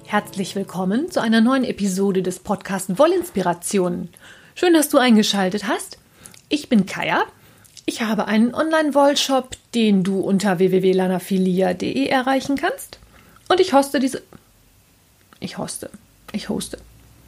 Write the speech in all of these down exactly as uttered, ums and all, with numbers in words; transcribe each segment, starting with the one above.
Herzlich willkommen zu einer neuen Episode des Podcasts Wollinspirationen. Schön, dass du eingeschaltet hast. Ich bin Kaya. Ich habe einen Online-Wollshop, den du unter w w w punkt lanafilia punkt de erreichen kannst. Und ich hoste diese... Ich hoste. Ich hoste.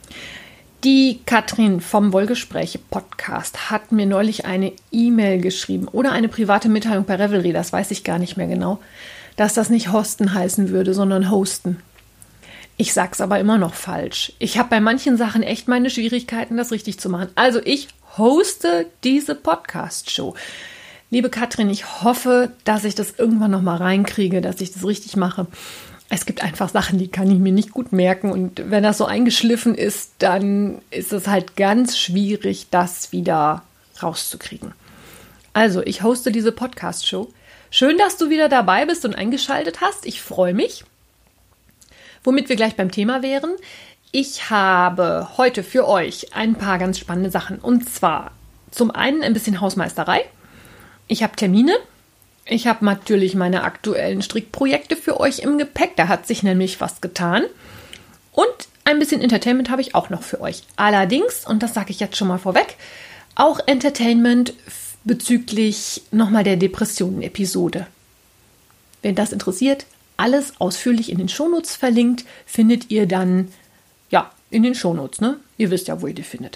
Die Katrin vom Wollgespräche-Podcast hat mir neulich eine E-Mail geschrieben oder eine private Mitteilung per Revelry, das weiß ich gar nicht mehr genau, dass das nicht hosten heißen würde, sondern hosten. Ich sag's aber immer noch falsch. Ich habe bei manchen Sachen echt meine Schwierigkeiten, das richtig zu machen. Also ich hoste diese Podcast-Show. Liebe Katrin, ich hoffe, dass ich das irgendwann noch mal reinkriege, dass ich das richtig mache. Es gibt einfach Sachen, die kann ich mir nicht gut merken. Und wenn das so eingeschliffen ist, dann ist es halt ganz schwierig, das wieder rauszukriegen. Also, ich hoste diese Podcast-Show. Schön, dass du wieder dabei bist und eingeschaltet hast. Ich freue mich. Womit wir gleich beim Thema wären. Ich habe heute für euch ein paar ganz spannende Sachen. Und zwar zum einen ein bisschen Hausmeisterei. Ich habe Termine. Ich habe natürlich meine aktuellen Strickprojekte für euch im Gepäck. Da hat sich nämlich was getan. Und ein bisschen Entertainment habe ich auch noch für euch. Allerdings, und das sage ich jetzt schon mal vorweg, auch Entertainment bezüglich nochmal der Depressionen-Episode. Wenn das interessiert, alles ausführlich in den Shownotes verlinkt, findet ihr dann, ja, in den Shownotes, ne? Ihr wisst ja, wo ihr die findet.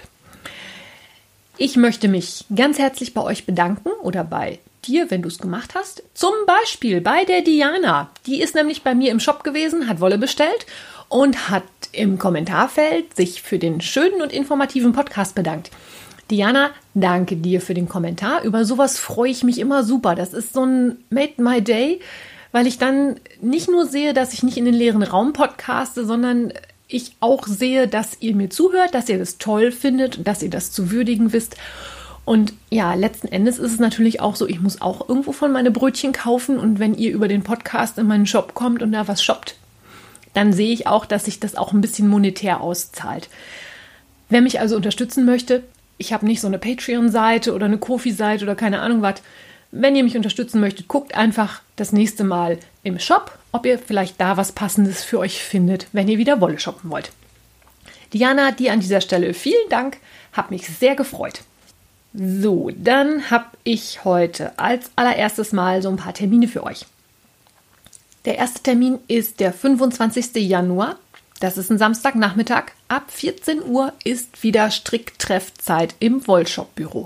Ich möchte mich ganz herzlich bei euch bedanken oder bei dir, wenn du es gemacht hast. Zum Beispiel bei der Diana. Die ist nämlich bei mir im Shop gewesen, hat Wolle bestellt und hat im Kommentarfeld sich für den schönen und informativen Podcast bedankt. Diana, danke dir für den Kommentar. Über sowas freue ich mich immer super. Das ist so ein Made My Day, weil ich dann nicht nur sehe, dass ich nicht in den leeren Raum podcaste, sondern ich auch sehe, dass ihr mir zuhört, dass ihr das toll findet und dass ihr das zu würdigen wisst. Und ja, letzten Endes ist es natürlich auch so, ich muss auch irgendwo von meine Brötchen kaufen und wenn ihr über den Podcast in meinen Shop kommt und da was shoppt, dann sehe ich auch, dass sich das auch ein bisschen monetär auszahlt. Wer mich also unterstützen möchte, ich habe nicht so eine Patreon-Seite oder eine Ko-fi-Seite oder keine Ahnung was. Wenn ihr mich unterstützen möchtet, guckt einfach das nächste Mal im Shop, ob ihr vielleicht da was Passendes für euch findet, wenn ihr wieder Wolle shoppen wollt. Diana, dir an dieser Stelle vielen Dank, hat mich sehr gefreut. So, dann habe ich heute als allererstes Mal so ein paar Termine für euch. Der erste Termin ist der fünfundzwanzigsten Januar. Das ist ein Samstagnachmittag. Ab vierzehn Uhr ist wieder Stricktreffzeit im Wollshop-Büro.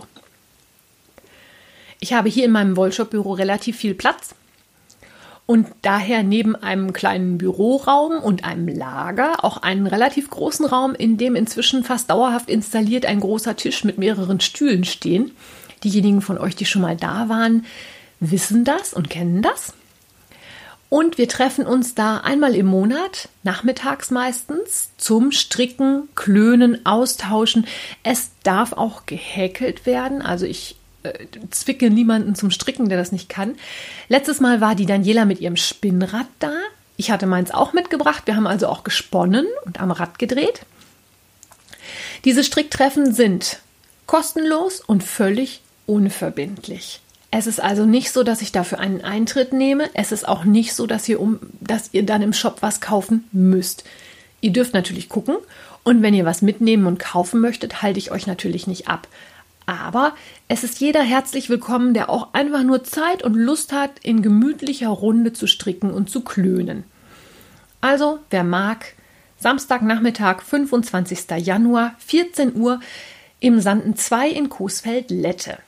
Ich habe hier in meinem Wollshop-Büro relativ viel Platz und daher neben einem kleinen Büroraum und einem Lager auch einen relativ großen Raum, in dem inzwischen fast dauerhaft installiert ein großer Tisch mit mehreren Stühlen stehen. Diejenigen von euch, die schon mal da waren, wissen das und kennen das. Und wir treffen uns da einmal im Monat, nachmittags meistens, zum Stricken, Klönen, Austauschen. Es darf auch gehäkelt werden, also ich zwicke niemanden zum Stricken, der das nicht kann. Letztes Mal war die Daniela mit ihrem Spinnrad da. Ich hatte meins auch mitgebracht. Wir haben also auch gesponnen und am Rad gedreht. Diese Stricktreffen sind kostenlos und völlig unverbindlich. Es ist also nicht so, dass ich dafür einen Eintritt nehme. Es ist auch nicht so, dass ihr, um, dass ihr dann im Shop was kaufen müsst. Ihr dürft natürlich gucken und wenn ihr was mitnehmen und kaufen möchtet, halte ich euch natürlich nicht ab. Aber es ist jeder herzlich willkommen, der auch einfach nur Zeit und Lust hat, in gemütlicher Runde zu stricken und zu klönen. Also, wer mag, Samstagnachmittag, fünfundzwanzigsten Januar, vierzehn Uhr, im Sanden zwei in Coesfeld-Lette.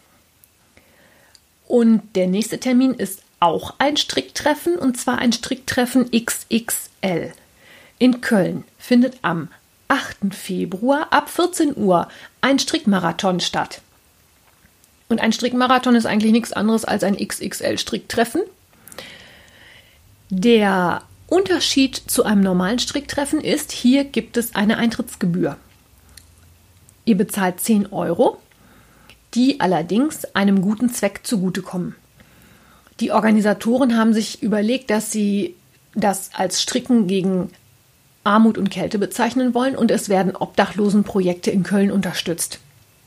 Und der nächste Termin ist auch ein Stricktreffen, und zwar ein Stricktreffen X X L. In Köln findet am achten Februar ab vierzehn Uhr ein Strickmarathon statt. Und ein Strickmarathon ist eigentlich nichts anderes als ein X X L-Stricktreffen. Der Unterschied zu einem normalen Stricktreffen ist, hier gibt es eine Eintrittsgebühr. Ihr bezahlt zehn Euro, die allerdings einem guten Zweck zugutekommen. Die Organisatoren haben sich überlegt, dass sie das als Stricken gegen Armut und Kälte bezeichnen wollen und es werden Obdachlosenprojekte in Köln unterstützt.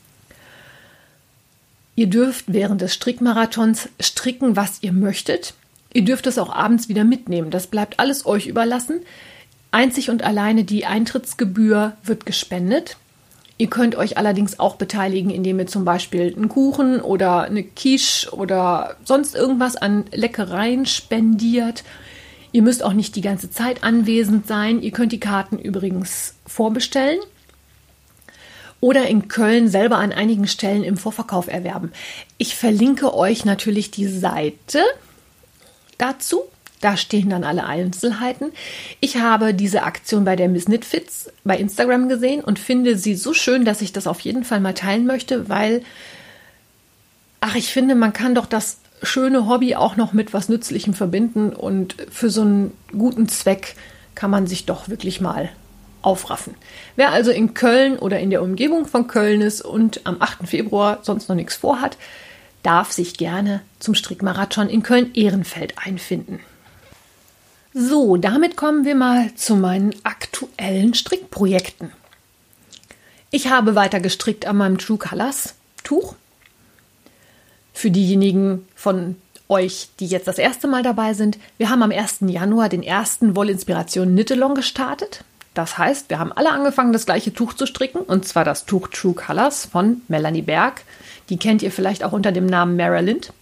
Ihr dürft während des Strickmarathons stricken, was ihr möchtet. Ihr dürft es auch abends wieder mitnehmen. Das bleibt alles euch überlassen. Einzig und alleine die Eintrittsgebühr wird gespendet. Ihr könnt euch allerdings auch beteiligen, indem ihr zum Beispiel einen Kuchen oder eine Quiche oder sonst irgendwas an Leckereien spendiert. Ihr müsst auch nicht die ganze Zeit anwesend sein. Ihr könnt die Karten übrigens vorbestellen oder in Köln selber an einigen Stellen im Vorverkauf erwerben. Ich verlinke euch natürlich die Seite dazu. Da stehen dann alle Einzelheiten. Ich habe diese Aktion bei der Miss Knitfits bei Instagram gesehen und finde sie so schön, dass ich das auf jeden Fall mal teilen möchte, weil, ach, ich finde, man kann doch das schöne Hobby auch noch mit was Nützlichem verbinden und für so einen guten Zweck kann man sich doch wirklich mal aufraffen. Wer also in Köln oder in der Umgebung von Köln ist und am achten Februar sonst noch nichts vorhat, darf sich gerne zum Strickmarathon in Köln-Ehrenfeld einfinden. So, damit kommen wir mal zu meinen aktuellen Strickprojekten. Ich habe weiter gestrickt an meinem True Colors Tuch. Für diejenigen von euch, die jetzt das erste Mal dabei sind, wir haben am ersten Januar den ersten Wollinspiration Knit-Along gestartet. Das heißt, wir haben alle angefangen, das gleiche Tuch zu stricken, und zwar das Tuch True Colors von Melanie Berg. Die kennt ihr vielleicht auch unter dem Namen Mara Lind.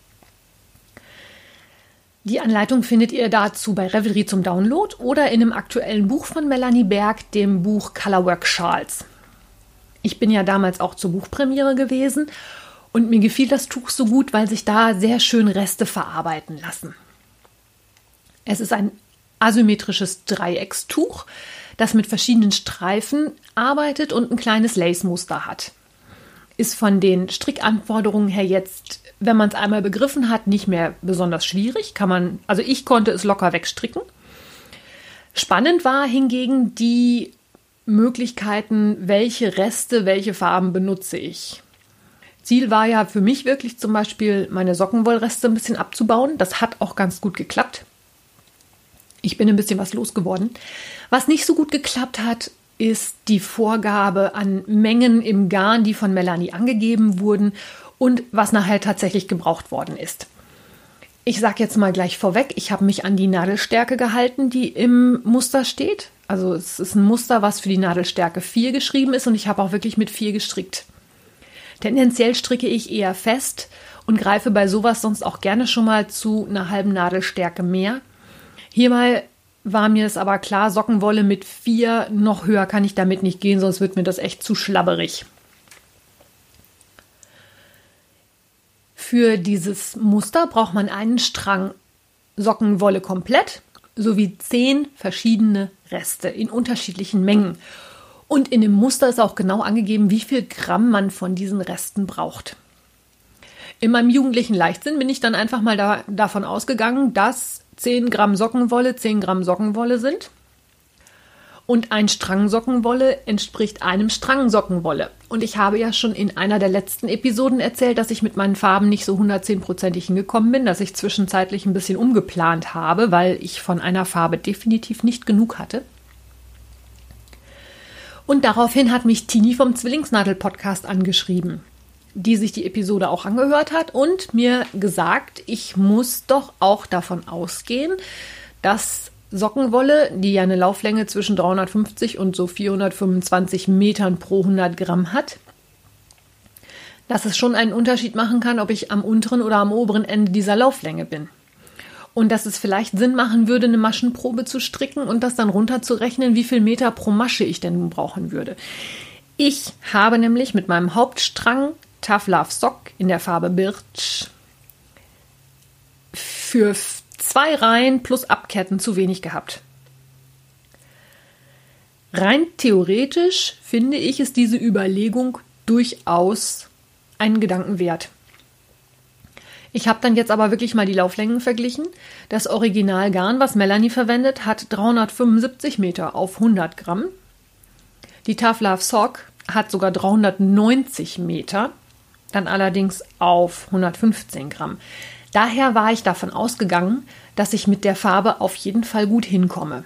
Die Anleitung findet ihr dazu bei Revelry zum Download oder in einem aktuellen Buch von Melanie Berg, dem Buch Colorwork Shawls. Ich bin ja damals auch zur Buchpremiere gewesen und mir gefiel das Tuch so gut, weil sich da sehr schön Reste verarbeiten lassen. Es ist ein asymmetrisches Dreieckstuch, das mit verschiedenen Streifen arbeitet und ein kleines Lace-Muster hat. Ist von den Strickanforderungen her jetzt, wenn man es einmal begriffen hat, nicht mehr besonders schwierig. Kann man, also ich konnte es locker wegstricken. Spannend war hingegen die Möglichkeiten, welche Reste, welche Farben benutze ich. Ziel war ja für mich wirklich zum Beispiel, meine Sockenwollreste ein bisschen abzubauen. Das hat auch ganz gut geklappt. Ich bin ein bisschen was losgeworden. Was nicht so gut geklappt hat, ist die Vorgabe an Mengen im Garn, die von Melanie angegeben wurden und was nachher tatsächlich gebraucht worden ist. Ich sage jetzt mal gleich vorweg, ich habe mich an die Nadelstärke gehalten, die im Muster steht. Also es ist ein Muster, was für die Nadelstärke vier geschrieben ist, und ich habe auch wirklich mit vier gestrickt. Tendenziell stricke ich eher fest und greife bei sowas sonst auch gerne schon mal zu einer halben Nadelstärke mehr. Hierbei war mir es aber klar, Sockenwolle mit vier, noch höher kann ich damit nicht gehen, sonst wird mir das echt zu schlabberig. Für dieses Muster braucht man einen Strang Sockenwolle komplett sowie zehn verschiedene Reste in unterschiedlichen Mengen. Und in dem Muster ist auch genau angegeben, wie viel Gramm man von diesen Resten braucht. In meinem jugendlichen Leichtsinn bin ich dann einfach mal da, davon ausgegangen, dass zehn Gramm Sockenwolle zehn Gramm Sockenwolle sind. Und ein Strang Sockenwolle entspricht einem Strang Sockenwolle. Und ich habe ja schon in einer der letzten Episoden erzählt, dass ich mit meinen Farben nicht so hundertzehnprozentig hingekommen bin, dass ich zwischenzeitlich ein bisschen umgeplant habe, weil ich von einer Farbe definitiv nicht genug hatte. Und daraufhin hat mich Tini vom Zwillingsnadel-Podcast angeschrieben, die sich die Episode auch angehört hat und mir gesagt, ich muss doch auch davon ausgehen, dass Sockenwolle, die ja eine Lauflänge zwischen dreihundertfünfzig und so vierhundertfünfundzwanzig Metern pro hundert Gramm hat, dass es schon einen Unterschied machen kann, ob ich am unteren oder am oberen Ende dieser Lauflänge bin. Und dass es vielleicht Sinn machen würde, eine Maschenprobe zu stricken und das dann runterzurechnen, wie viel Meter pro Masche ich denn nun brauchen würde. Ich habe nämlich mit meinem Hauptstrang Tough Love Sock in der Farbe Birch für zwei Reihen plus Abketten zu wenig gehabt. Rein theoretisch finde ich, ist diese Überlegung durchaus einen Gedanken wert. Ich habe dann jetzt aber wirklich mal die Lauflängen verglichen. Das Originalgarn, was Melanie verwendet, hat dreihundertfünfundsiebzig Meter auf hundert Gramm. Die Tough Love Sock hat sogar dreihundertneunzig Meter, dann allerdings auf hundertfünfzehn Gramm. Daher war ich davon ausgegangen, dass ich mit der Farbe auf jeden Fall gut hinkomme.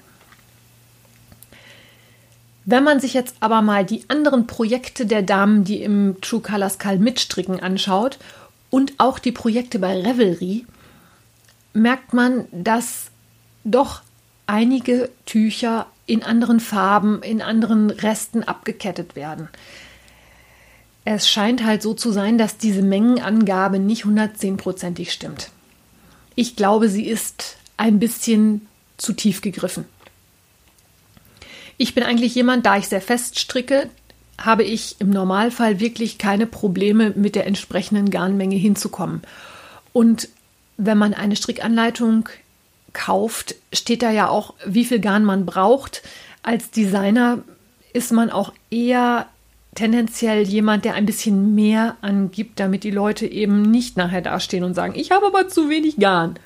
Wenn man sich jetzt aber mal die anderen Projekte der Damen, die im True Colors Kal mitstricken, anschaut und auch die Projekte bei Revelry, merkt man, dass doch einige Tücher in anderen Farben, in anderen Resten abgekettet werden. Es scheint halt so zu sein, dass diese Mengenangabe nicht hundertzehnprozentig stimmt. Ich glaube, sie ist ein bisschen zu tief gegriffen. Ich bin eigentlich jemand, da ich sehr fest stricke, habe ich im Normalfall wirklich keine Probleme, mit der entsprechenden Garnmenge hinzukommen. Und wenn man eine Strickanleitung kauft, steht da ja auch, wie viel Garn man braucht. Als Designer ist man auch eher tendenziell jemand, der ein bisschen mehr angibt, damit die Leute eben nicht nachher dastehen und sagen, ich habe aber zu wenig Garn.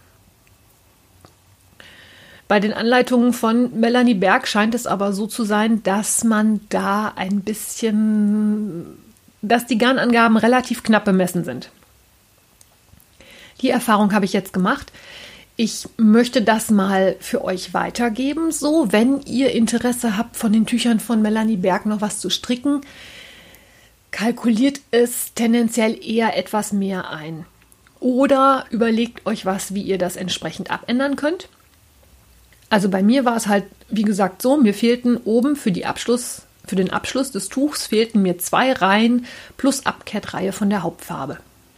Bei den Anleitungen von Melanie Berg scheint es aber so zu sein, dass man da ein bisschen, dass die Garnangaben relativ knapp bemessen sind. Die Erfahrung habe ich jetzt gemacht. Ich möchte das mal für euch weitergeben. So, wenn ihr Interesse habt, von den Tüchern von Melanie Berg noch was zu stricken, kalkuliert es tendenziell eher etwas mehr ein. Oder überlegt euch was, wie ihr das entsprechend abändern könnt. Also bei mir war es halt, wie gesagt, so, mir fehlten oben für die Abschluss, für den Abschluss des Tuchs fehlten mir zwei Reihen plus Abkettreihe von der Hauptfarbe.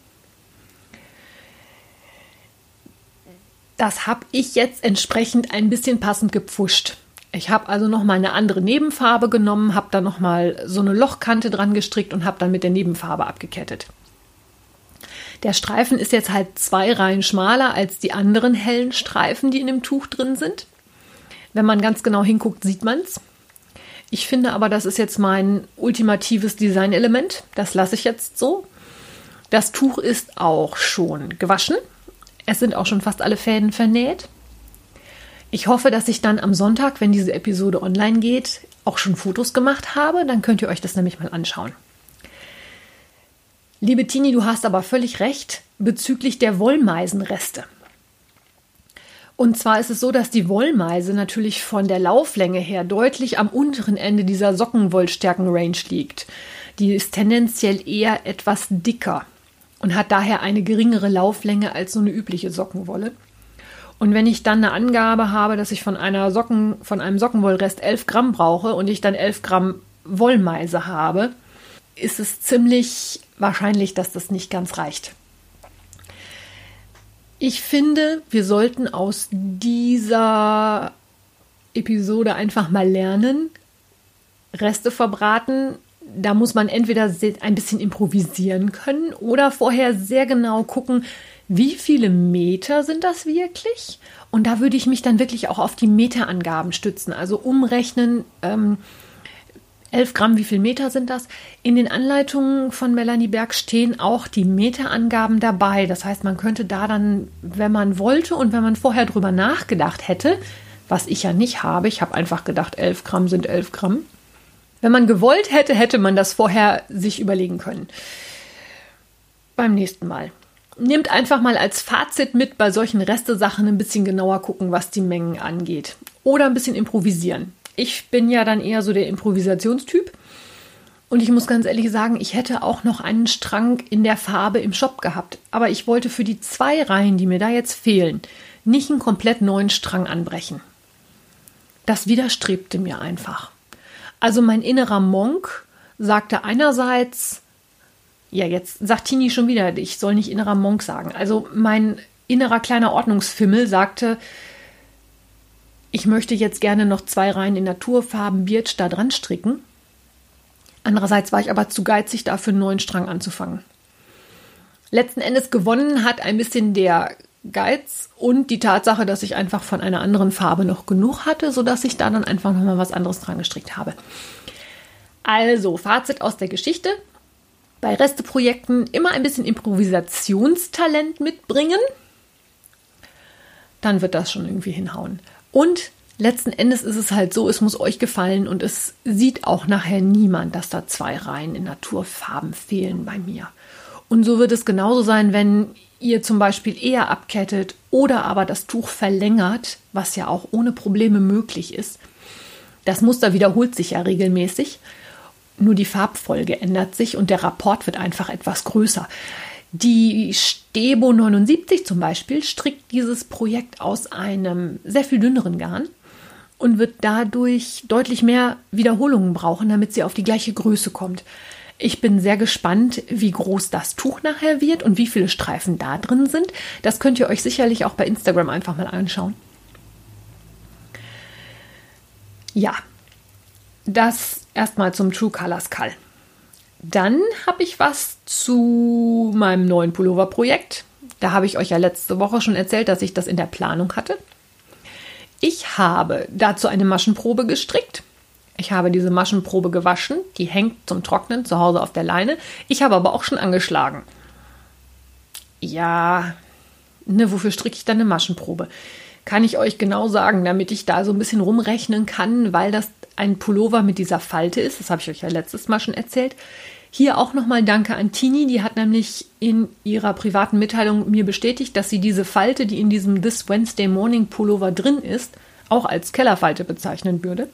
Das habe ich jetzt entsprechend ein bisschen passend gepfuscht. Ich habe also nochmal eine andere Nebenfarbe genommen, habe dann nochmal so eine Lochkante dran gestrickt und habe dann mit der Nebenfarbe abgekettet. Der Streifen ist jetzt halt zwei Reihen schmaler als die anderen hellen Streifen, die in dem Tuch drin sind. Wenn man ganz genau hinguckt, sieht man es. Ich finde aber, das ist jetzt mein ultimatives Designelement. Das lasse ich jetzt so. Das Tuch ist auch schon gewaschen. Es sind auch schon fast alle Fäden vernäht. Ich hoffe, dass ich dann am Sonntag, wenn diese Episode online geht, auch schon Fotos gemacht habe. Dann könnt ihr euch das nämlich mal anschauen. Liebe Tini, du hast aber völlig recht bezüglich der Wollmeisenreste. Und zwar ist es so, dass die Wollmeise natürlich von der Lauflänge her deutlich am unteren Ende dieser Sockenwollstärken-Range liegt. Die ist tendenziell eher etwas dicker und hat daher eine geringere Lauflänge als so eine übliche Sockenwolle. Und wenn ich dann eine Angabe habe, dass ich von einer Socken, von einem Sockenwollrest elf Gramm brauche und ich dann elf Gramm Wollmeise habe, ist es ziemlich wahrscheinlich, dass das nicht ganz reicht. Ich finde, wir sollten aus dieser Episode einfach mal lernen, Reste verbraten. Da muss man entweder ein bisschen improvisieren können oder vorher sehr genau gucken, wie viele Meter sind das wirklich? Und da würde ich mich dann wirklich auch auf die Meterangaben stützen. Also umrechnen, ähm, elf Gramm, wie viel Meter sind das? In den Anleitungen von Melanie Berg stehen auch die Meterangaben dabei. Das heißt, man könnte da dann, wenn man wollte und wenn man vorher drüber nachgedacht hätte, was ich ja nicht habe, ich habe einfach gedacht, elf Gramm sind elf Gramm. Wenn man gewollt hätte, hätte man das vorher sich überlegen können. Beim nächsten Mal. Nehmt einfach mal als Fazit mit, bei solchen Restesachen ein bisschen genauer gucken, was die Mengen angeht. Oder ein bisschen improvisieren. Ich bin ja dann eher so der Improvisationstyp. Und ich muss ganz ehrlich sagen, ich hätte auch noch einen Strang in der Farbe im Shop gehabt. Aber ich wollte für die zwei Reihen, die mir da jetzt fehlen, nicht einen komplett neuen Strang anbrechen. Das widerstrebte mir einfach. Also mein innerer Monk sagte einerseits, ja, jetzt sagt Tini schon wieder, ich soll nicht innerer Monk sagen. Also mein innerer kleiner Ordnungsfimmel sagte, ich möchte jetzt gerne noch zwei Reihen in Naturfarben Birch da dran stricken. Andererseits war ich aber zu geizig, dafür einen neuen Strang anzufangen. Letzten Endes gewonnen hat ein bisschen der Geiz und die Tatsache, dass ich einfach von einer anderen Farbe noch genug hatte, sodass ich da dann einfach nochmal was anderes dran gestrickt habe. Also, Fazit aus der Geschichte. Bei Resteprojekten immer ein bisschen Improvisationstalent mitbringen. Dann wird das schon irgendwie hinhauen. Und letzten Endes ist es halt so, es muss euch gefallen und es sieht auch nachher niemand, dass da zwei Reihen in Naturfarben fehlen bei mir. Und so wird es genauso sein, wenn ihr zum Beispiel eher abkettet oder aber das Tuch verlängert, was ja auch ohne Probleme möglich ist. Das Muster wiederholt sich ja regelmäßig, nur die Farbfolge ändert sich und der Rapport wird einfach etwas größer. Die Stebo neunundsiebzig zum Beispiel strickt dieses Projekt aus einem sehr viel dünneren Garn und wird dadurch deutlich mehr Wiederholungen brauchen, damit sie auf die gleiche Größe kommt. Ich bin sehr gespannt, wie groß das Tuch nachher wird und wie viele Streifen da drin sind. Das könnt ihr euch sicherlich auch bei Instagram einfach mal anschauen. Ja, das erstmal zum True Colors Call. Dann habe ich was zu meinem neuen Pullover-Projekt. Da habe ich euch ja letzte Woche schon erzählt, dass ich das in der Planung hatte. Ich habe dazu eine Maschenprobe gestrickt. Ich habe diese Maschenprobe gewaschen. Die hängt zum Trocknen zu Hause auf der Leine. Ich habe aber auch schon angeschlagen. Ja, ne, wofür stricke ich dann eine Maschenprobe? Kann ich euch genau sagen, damit ich da so ein bisschen rumrechnen kann, weil das ein Pullover mit dieser Falte ist. Das habe ich euch ja letztes Mal schon erzählt. Hier auch nochmal Danke an Tini. Die hat nämlich in ihrer privaten Mitteilung mir bestätigt, dass sie diese Falte, die in diesem This Wednesday Morning Pullover drin ist, auch als Kellerfalte bezeichnen würde.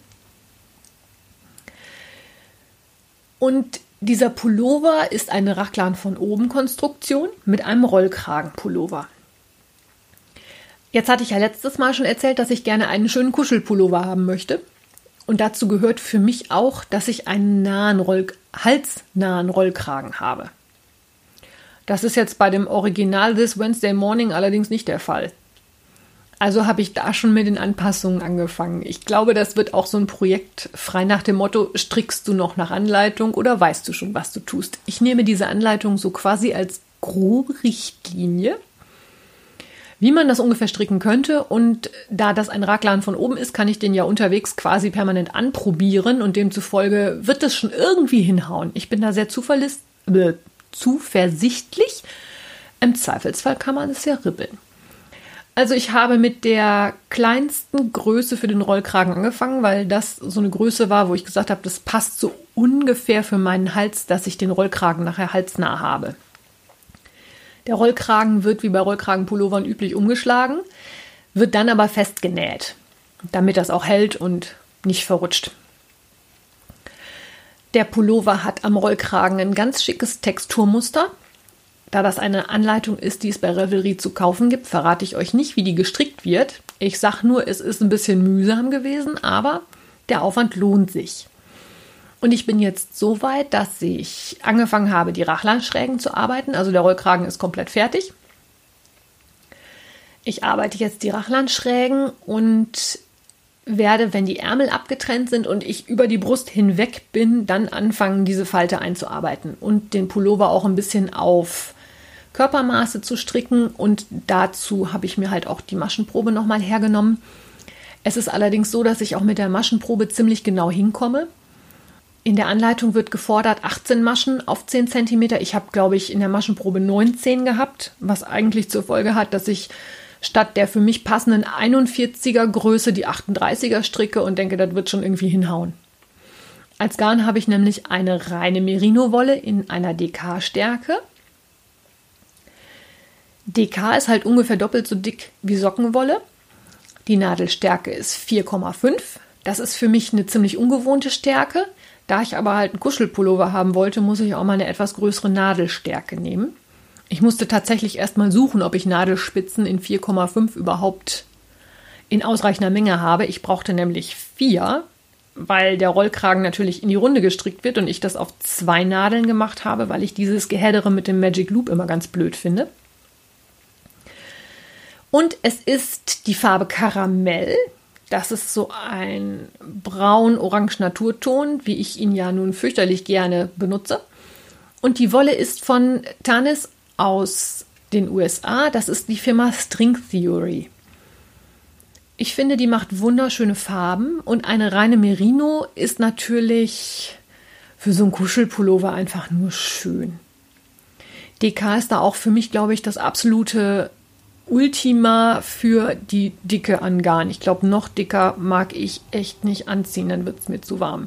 Und dieser Pullover ist eine Rachlan von oben Konstruktion mit einem Rollkragenpullover. Jetzt hatte ich ja letztes Mal schon erzählt, dass ich gerne einen schönen Kuschelpullover haben möchte. Und dazu gehört für mich auch, dass ich einen nahen Roll- halsnahen Rollkragen habe. Das ist jetzt bei dem Original This Wednesday Morning allerdings nicht der Fall. Also habe ich da schon mit den Anpassungen angefangen. Ich glaube, das wird auch so ein Projekt frei nach dem Motto, strickst du noch nach Anleitung oder weißt du schon, was du tust? Ich nehme diese Anleitung so quasi als grobe Richtlinie, wie man das ungefähr stricken könnte. Und da das ein Raglan von oben ist, kann ich den ja unterwegs quasi permanent anprobieren und demzufolge wird es schon irgendwie hinhauen. Ich bin da sehr zuverläss- äh, zuversichtlich. Im Zweifelsfall kann man es ja ribbeln. Also ich habe mit der kleinsten Größe für den Rollkragen angefangen, weil das so eine Größe war, wo ich gesagt habe, das passt so ungefähr für meinen Hals, dass ich den Rollkragen nachher halsnah habe. Der Rollkragen wird wie bei Rollkragenpullovern üblich umgeschlagen, wird dann aber festgenäht, damit das auch hält und nicht verrutscht. Der Pullover hat am Rollkragen ein ganz schickes Texturmuster. Da das eine Anleitung ist, die es bei Revelry zu kaufen gibt, verrate ich euch nicht, wie die gestrickt wird. Ich sage nur, es ist ein bisschen mühsam gewesen, aber der Aufwand lohnt sich. Und ich bin jetzt so weit, dass ich angefangen habe, die Rachlanschrägen zu arbeiten. Also der Rollkragen ist komplett fertig. Ich arbeite jetzt die Rachlanschrägen und werde, wenn die Ärmel abgetrennt sind und ich über die Brust hinweg bin, dann anfangen, diese Falte einzuarbeiten und den Pullover auch ein bisschen auf Körpermaße zu stricken. Und dazu habe ich mir halt auch die Maschenprobe nochmal hergenommen. Es ist allerdings so, dass ich auch mit der Maschenprobe ziemlich genau hinkomme. In der Anleitung wird gefordert achtzehn Maschen auf zehn Zentimeter. Ich habe, glaube ich, in der Maschenprobe neunzehn gehabt, was eigentlich zur Folge hat, dass ich statt der für mich passenden einundvierziger Größe die achtunddreißiger stricke und denke, das wird schon irgendwie hinhauen. Als Garn habe ich nämlich eine reine Merino-Wolle in einer D K-Stärke. D K ist halt ungefähr doppelt so dick wie Sockenwolle. Die Nadelstärke ist vier Komma fünf. Das ist für mich eine ziemlich ungewohnte Stärke. Da ich aber halt einen Kuschelpullover haben wollte, muss ich auch mal eine etwas größere Nadelstärke nehmen. Ich musste tatsächlich erst mal suchen, ob ich Nadelspitzen in vier Komma fünf überhaupt in ausreichender Menge habe. Ich brauchte nämlich vier, weil der Rollkragen natürlich in die Runde gestrickt wird und ich das auf zwei Nadeln gemacht habe, weil ich dieses Gehäddere mit dem Magic Loop immer ganz blöd finde. Und es ist die Farbe Karamell. Das ist so ein braun-orange Naturton, wie ich ihn ja nun fürchterlich gerne benutze. Und die Wolle ist von Tanis aus den U S A. Das ist die Firma String Theory. Ich finde, die macht wunderschöne Farben. Und eine reine Merino ist natürlich für so einen Kuschelpullover einfach nur schön. D K ist da auch für mich, glaube ich, das absolute Ultima für die Dicke an Garn. Ich glaube, noch dicker mag ich echt nicht anziehen, dann wird es mir zu warm.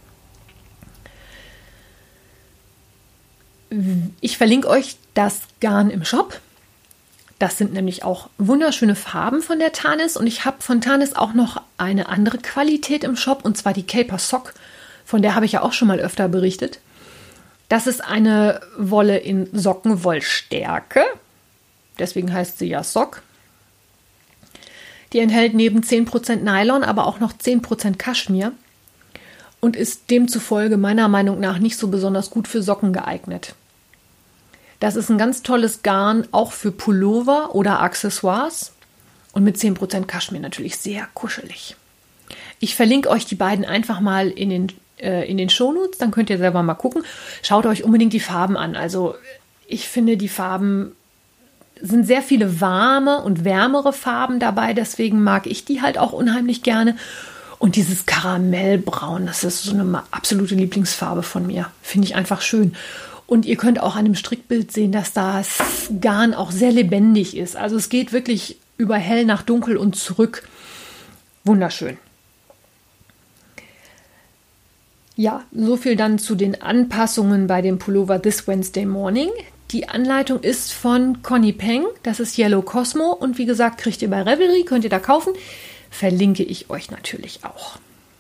Ich verlinke euch das Garn im Shop. Das sind nämlich auch wunderschöne Farben von der Tanis und ich habe von Tanis auch noch eine andere Qualität im Shop und zwar die Caper Sock, von der habe ich ja auch schon mal öfter berichtet. Das ist eine Wolle in Sockenwollstärke. Deswegen heißt sie ja Sock. Die enthält neben zehn Prozent Nylon aber auch noch zehn Prozent Kaschmir und ist demzufolge meiner Meinung nach nicht so besonders gut für Socken geeignet. Das ist ein ganz tolles Garn, auch für Pullover oder Accessoires und mit zehn Prozent Kaschmir natürlich sehr kuschelig. Ich verlinke euch die beiden einfach mal in den, äh, in den Shownotes, dann könnt ihr selber mal gucken. Schaut euch unbedingt die Farben an. Also ich finde, die Farben sind sehr viele warme und wärmere Farben dabei, deswegen mag ich die halt auch unheimlich gerne. Und dieses Karamellbraun, das ist so eine absolute Lieblingsfarbe von mir. Finde ich einfach schön. Und ihr könnt auch an dem Strickbild sehen, dass das Garn auch sehr lebendig ist. Also es geht wirklich über hell nach dunkel und zurück. Wunderschön. Ja, so viel dann zu den Anpassungen bei dem Pullover This Wednesday Morning. Die Anleitung ist von Connie Peng, das ist Yellow Cosmo und wie gesagt, kriegt ihr bei Revelry, könnt ihr da kaufen, verlinke ich euch natürlich auch.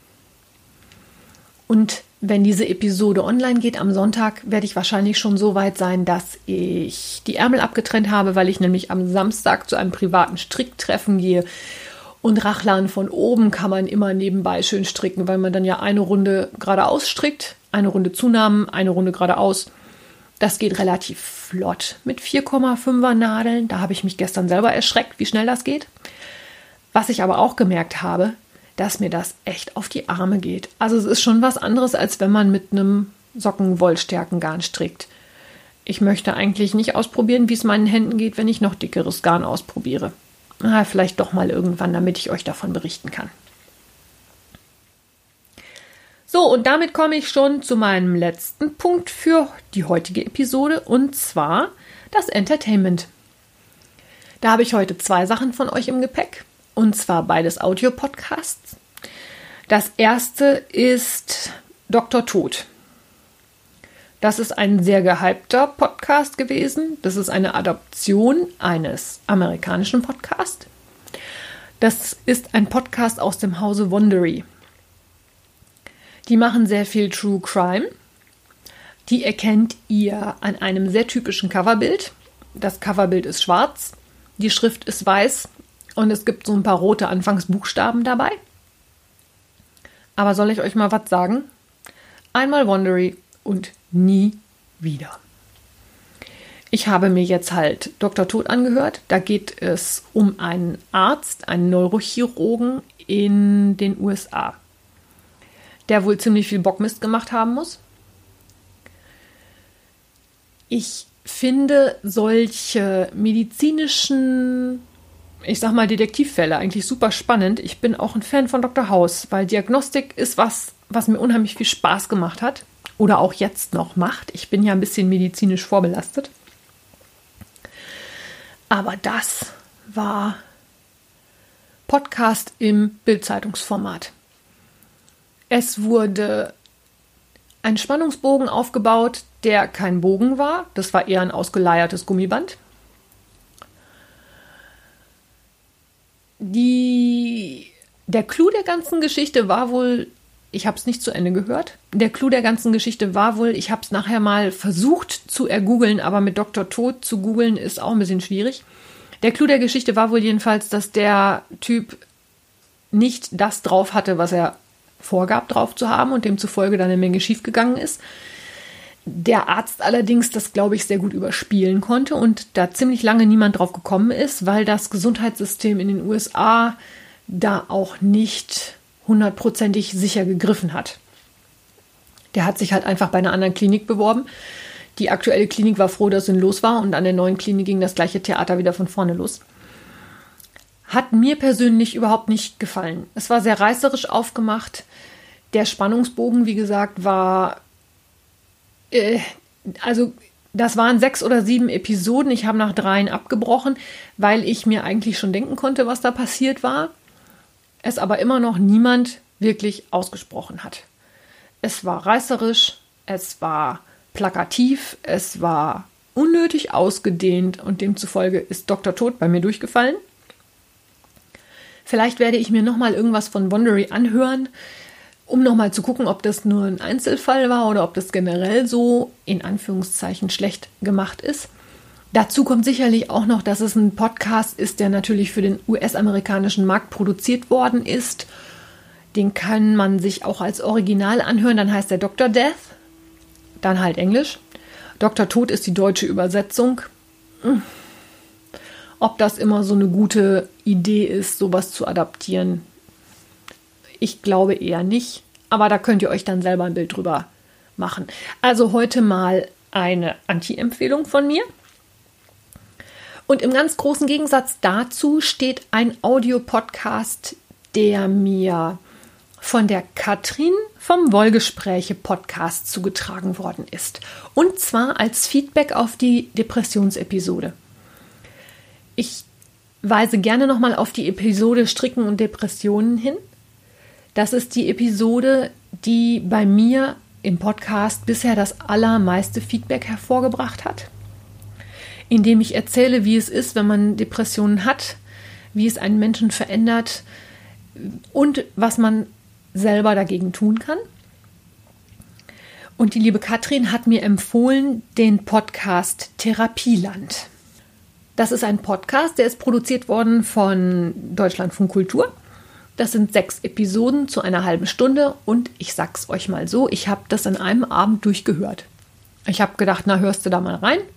Und wenn diese Episode online geht am Sonntag, werde ich wahrscheinlich schon so weit sein, dass ich die Ärmel abgetrennt habe, weil ich nämlich am Samstag zu einem privaten Stricktreffen gehe. Und Rachlern von oben kann man immer nebenbei schön stricken, weil man dann ja eine Runde geradeaus strickt, eine Runde Zunahmen, eine Runde geradeaus. Das geht relativ flott mit vier Komma fünfer Nadeln. Da habe ich mich gestern selber erschreckt, wie schnell das geht. Was ich aber auch gemerkt habe, dass mir das echt auf die Arme geht. Also es ist schon was anderes, als wenn man mit einem Sockenwollstärkengarn strickt. Ich möchte eigentlich nicht ausprobieren, wie es meinen Händen geht, wenn ich noch dickeres Garn ausprobiere. Ah, vielleicht doch mal irgendwann, damit ich euch davon berichten kann. So, und damit komme ich schon zu meinem letzten Punkt für die heutige Episode, und zwar das Entertainment. Da habe ich heute zwei Sachen von euch im Gepäck, und zwar beides Audio-Podcasts. Das erste ist Doktor Tod. Das ist ein sehr gehypter Podcast gewesen. Das ist eine Adaption eines amerikanischen Podcasts. Das ist ein Podcast aus dem Hause Wondery. Die machen sehr viel True Crime. Die erkennt ihr an einem sehr typischen Coverbild. Das Coverbild ist schwarz, die Schrift ist weiß und es gibt so ein paar rote Anfangsbuchstaben dabei. Aber soll ich euch mal was sagen? Einmal Wondery und nie wieder. Ich habe mir jetzt halt Doktor Tod angehört. Da geht es um einen Arzt, einen Neurochirurgen in den U S A, der wohl ziemlich viel Bockmist gemacht haben muss. Ich finde solche medizinischen, ich sag mal Detektivfälle eigentlich super spannend. Ich bin auch ein Fan von Doktor House, weil Diagnostik ist was, was mir unheimlich viel Spaß gemacht hat oder auch jetzt noch macht. Ich bin ja ein bisschen medizinisch vorbelastet. Aber das war Podcast im Bild-Zeitungsformat. Es wurde ein Spannungsbogen aufgebaut, der kein Bogen war. Das war eher ein ausgeleiertes Gummiband. Die, der Clou der ganzen Geschichte war wohl, ich habe es nicht zu Ende gehört, der Clou der ganzen Geschichte war wohl, ich habe es nachher mal versucht zu ergoogeln, aber mit Doktor Tod zu googeln ist auch ein bisschen schwierig. Der Clou der Geschichte war wohl jedenfalls, dass der Typ nicht das drauf hatte, was er vorgab drauf zu haben und demzufolge dann eine Menge schiefgegangen ist. Der Arzt allerdings das, glaube ich, sehr gut überspielen konnte und da ziemlich lange niemand drauf gekommen ist, weil das Gesundheitssystem in den U S A da auch nicht hundertprozentig sicher gegriffen hat. Der hat sich halt einfach bei einer anderen Klinik beworben. Die aktuelle Klinik war froh, dass ihn los war und an der neuen Klinik ging das gleiche Theater wieder von vorne los. Hat mir persönlich überhaupt nicht gefallen. Es war sehr reißerisch aufgemacht. Der Spannungsbogen, wie gesagt, war äh, also das waren sechs oder sieben Episoden. Ich habe nach dreien abgebrochen, weil ich mir eigentlich schon denken konnte, was da passiert war. Es aber immer noch niemand wirklich ausgesprochen hat. Es war reißerisch, es war plakativ, es war unnötig ausgedehnt und demzufolge ist Doktor Tod bei mir durchgefallen. Vielleicht werde ich mir nochmal irgendwas von Wondery anhören, um nochmal zu gucken, ob das nur ein Einzelfall war oder ob das generell so in Anführungszeichen schlecht gemacht ist. Dazu kommt sicherlich auch noch, dass es ein Podcast ist, der natürlich für den U S-amerikanischen Markt produziert worden ist. Den kann man sich auch als Original anhören. Dann heißt der Doktor Death, dann halt Englisch. Doktor Tod ist die deutsche Übersetzung. Ob das immer so eine gute Idee ist, sowas zu adaptieren, ich glaube eher nicht. Aber da könnt ihr euch dann selber ein Bild drüber machen. Also heute mal eine Anti-Empfehlung von mir. Und im ganz großen Gegensatz dazu steht ein Audiopodcast, der mir von der Katrin vom Wollgespräche-Podcast zugetragen worden ist. Und zwar als Feedback auf die Depressionsepisode. Ich weise gerne nochmal auf die Episode Stricken und Depressionen hin. Das ist die Episode, die bei mir im Podcast bisher das allermeiste Feedback hervorgebracht hat. Indem ich erzähle, wie es ist, wenn man Depressionen hat, wie es einen Menschen verändert und was man selber dagegen tun kann. Und die liebe Katrin hat mir empfohlen den Podcast Therapieland. Das ist ein Podcast, der ist produziert worden von Deutschlandfunk Kultur. Das sind sechs Episoden zu einer halben Stunde und ich sag's euch mal so, ich habe das an einem Abend durchgehört. Ich habe gedacht, na hörst du da mal rein?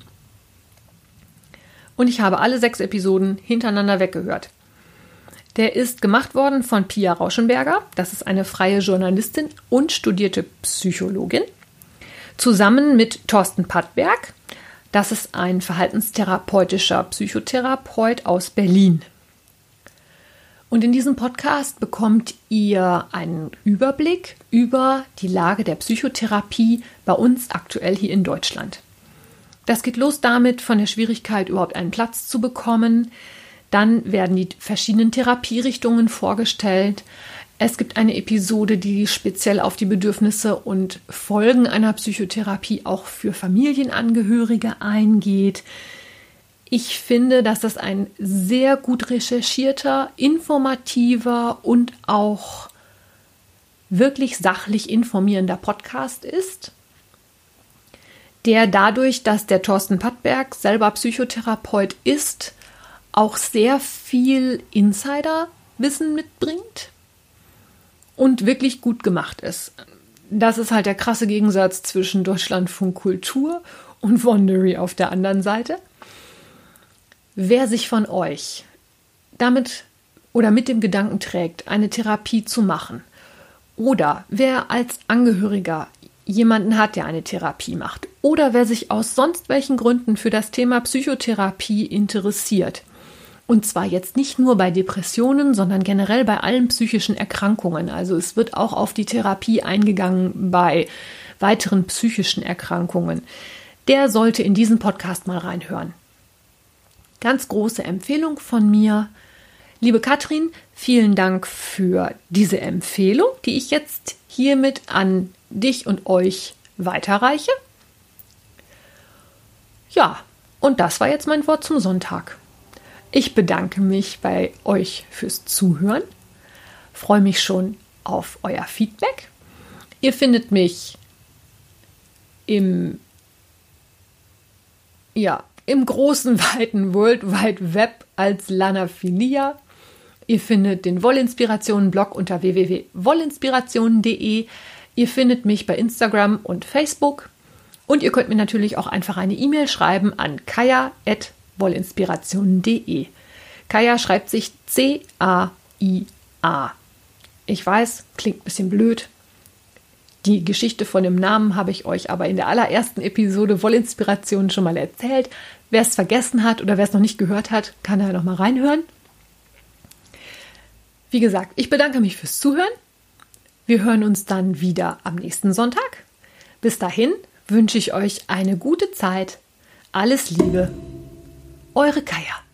Und ich habe alle sechs Episoden hintereinander weggehört. Der ist gemacht worden von Pia Rauschenberger, das ist eine freie Journalistin und studierte Psychologin, zusammen mit Thorsten Pattberg, das ist ein verhaltenstherapeutischer Psychotherapeut aus Berlin. Und in diesem Podcast bekommt ihr einen Überblick über die Lage der Psychotherapie bei uns aktuell hier in Deutschland. Das geht los damit, von der Schwierigkeit, überhaupt einen Platz zu bekommen. Dann werden die verschiedenen Therapierichtungen vorgestellt. Es gibt eine Episode, die speziell auf die Bedürfnisse und Folgen einer Psychotherapie auch für Familienangehörige eingeht. Ich finde, dass das ein sehr gut recherchierter, informativer und auch wirklich sachlich informierender Podcast ist, der dadurch, dass der Thorsten Pattberg selber Psychotherapeut ist, auch sehr viel Insiderwissen mitbringt und wirklich gut gemacht ist. Das ist halt der krasse Gegensatz zwischen Deutschlandfunk Kultur und Wondery auf der anderen Seite. Wer sich von euch damit oder mit dem Gedanken trägt, eine Therapie zu machen, oder wer als Angehöriger jemanden hat, der eine Therapie macht, oder wer sich aus sonst welchen Gründen für das Thema Psychotherapie interessiert, und zwar jetzt nicht nur bei Depressionen, sondern generell bei allen psychischen Erkrankungen. Also es wird auch auf die Therapie eingegangen bei weiteren psychischen Erkrankungen. Der sollte in diesen Podcast mal reinhören. Ganz große Empfehlung von mir. Liebe Katrin, vielen Dank für diese Empfehlung, die ich jetzt hiermit an dich und euch weiterreiche. Ja, und das war jetzt mein Wort zum Sonntag. Ich bedanke mich bei euch fürs Zuhören, freue mich schon auf euer Feedback. Ihr findet mich im, ja, im großen, weiten World Wide Web als Lana Filia. Ihr findet den Wollinspirationen-Blog unter w w w punkt wollinspirationen punkt d e. Ihr findet mich bei Instagram und Facebook. Und ihr könnt mir natürlich auch einfach eine E-Mail schreiben an kaja at wollinspirationen punkt d e. Kaja schreibt sich C A I A. Ich weiß, klingt ein bisschen blöd. Die Geschichte von dem Namen habe ich euch aber in der allerersten Episode Wollinspirationen schon mal erzählt. Wer es vergessen hat oder wer es noch nicht gehört hat, kann da noch mal reinhören. Wie gesagt, ich bedanke mich fürs Zuhören. Wir hören uns dann wieder am nächsten Sonntag. Bis dahin wünsche ich euch eine gute Zeit. Alles Liebe. Eure Kaja.